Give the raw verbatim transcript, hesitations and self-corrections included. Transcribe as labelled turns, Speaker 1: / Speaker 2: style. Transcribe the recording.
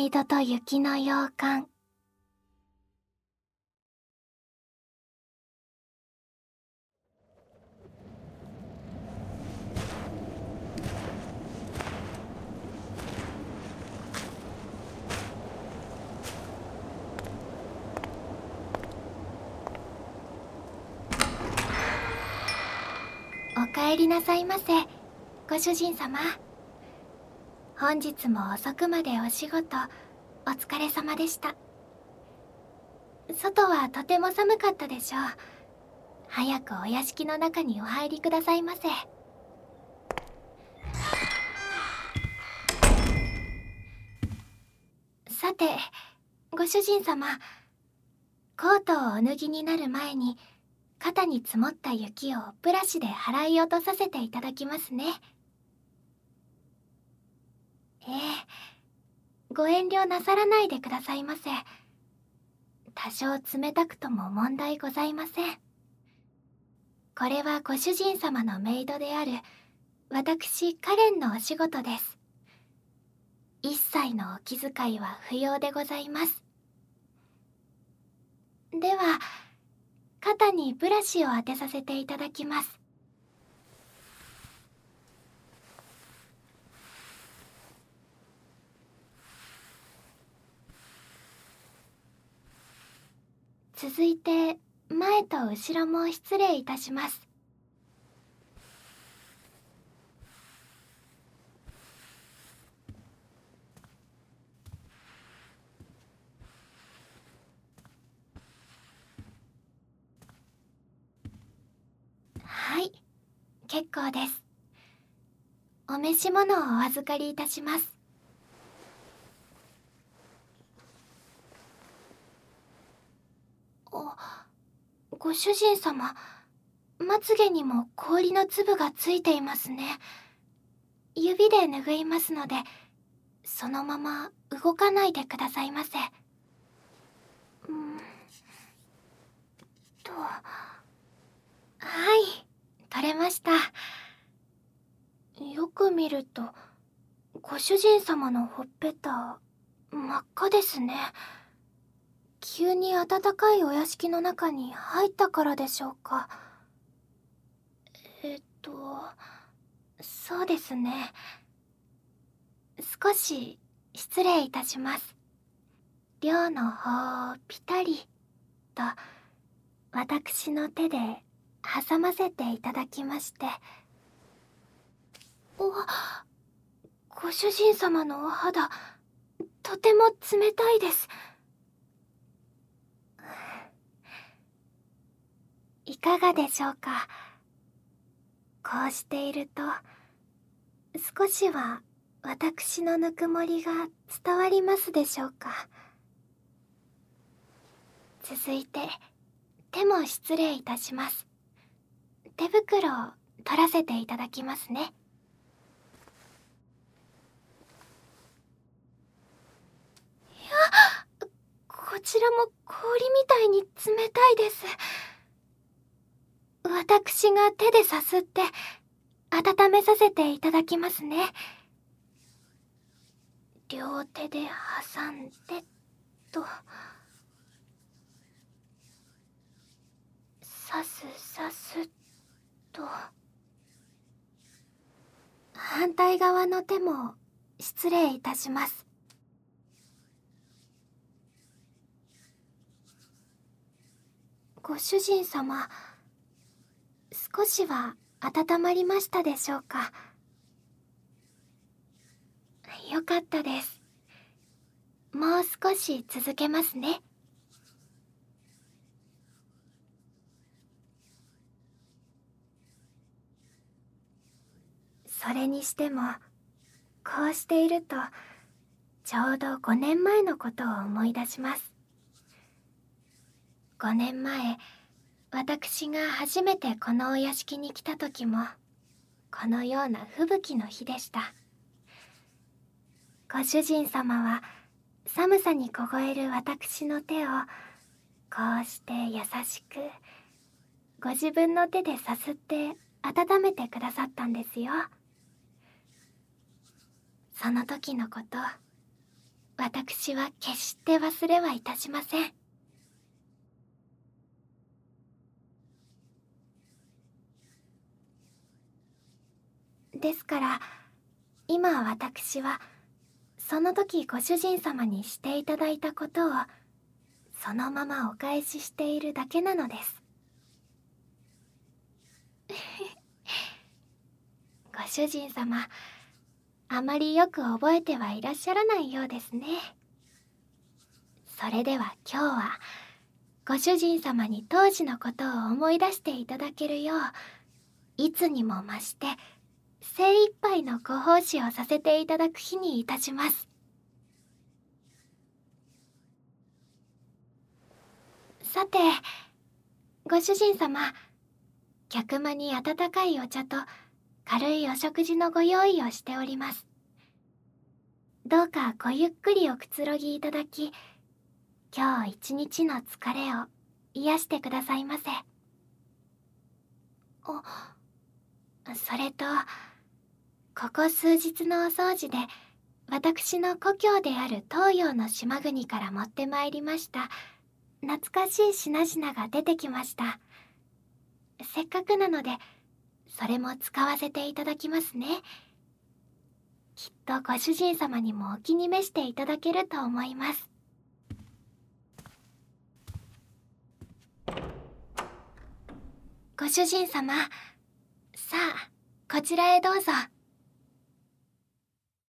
Speaker 1: イドと雪の洋館。お帰りなさいませ、ご主人様。本日も遅くまでお仕事お疲れ様でした。外はとても寒かったでしょう。早くお屋敷の中にお入りくださいませ。さて、ご主人様、コートをお脱ぎになる前に肩に積もった雪をブラシで払い落とさせていただきますね。ええ、ご遠慮なさらないでくださいませ。多少冷たくとも問題ございません。これはご主人様のメイドである私カレンのお仕事です。一切のお気遣いは不要でございます。では、肩にブラシを当てさせていただきます。続いて、前と後ろも失礼いたします。はい、結構です。お召し物をお預かりいたします。あ、ご主人様、まつげにも氷の粒がついていますね。指で拭いますので、そのまま動かないでくださいませ。うんと、はい、取れました。よく見ると、ご主人様のほっぺた、真っ赤ですね。急に暖かいお屋敷の中に入ったからでしょうか。えっと、そうですね。少し失礼いたします。寮の方をピタリと私の手で挟ませていただきまして。お、ご主人様のお肌、とても冷たいです。いかがでしょうか。こうしていると、少しは私のぬくもりが伝わりますでしょうか。続いて、手も失礼いたします。手袋を取らせていただきますね。いや、こちらも氷みたいに冷たいです。私が手でさすって温めさせていただきますね。両手で挟んでと、さすさすと。反対側の手も失礼いたします。ご主人様、少しは温まりましたでしょうか。よかったです。もう少し続けますね。それにしても、こうしていると、ちょうどごねんまえのことを思い出します。ごねんまえ、私が初めてこのお屋敷に来た時も、このような吹雪の日でした。ご主人様は、寒さに凍える私の手を、こうして優しく、ご自分の手でさすって温めてくださったんですよ。その時のこと、 私は決して忘れはいたしません。ですから今私はその時ご主人様にしていただいたことをそのままお返ししているだけなのです。ご主人様、あまりよく覚えてはいらっしゃらないようですね。それでは今日はご主人様に当時のことを思い出していただけるよういつにも増して精一杯のご奉仕をさせていただく日にいたします。さて、ご主人様、客間に温かいお茶と軽いお食事のご用意をしております。どうかごゆっくりおくつろぎいただき、今日一日の疲れを癒してくださいませ。あ、それと、ここ数日のお掃除で私の故郷である東洋の島国から持ってまいりました懐かしい品々が出てきました。せっかくなのでそれも使わせていただきますね。きっとご主人様にもお気に召していただけると思います。ご主人様、さあこちらへどうぞ。